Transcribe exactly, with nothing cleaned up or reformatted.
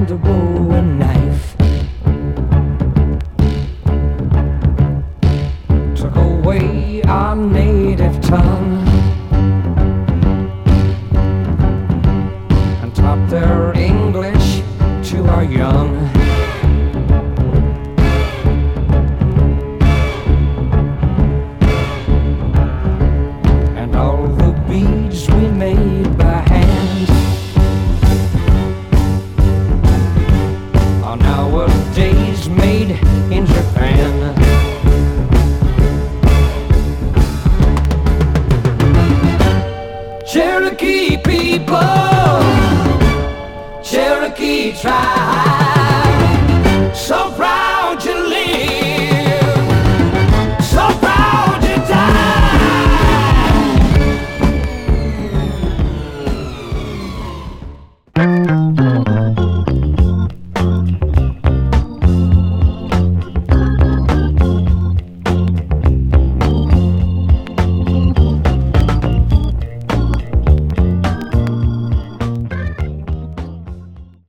and a bow and knife. Took away our native tongue and taught their English to our young. And all the beads we made by hand are nowadays made in Japan. Cherokee people, Cherokee tribe.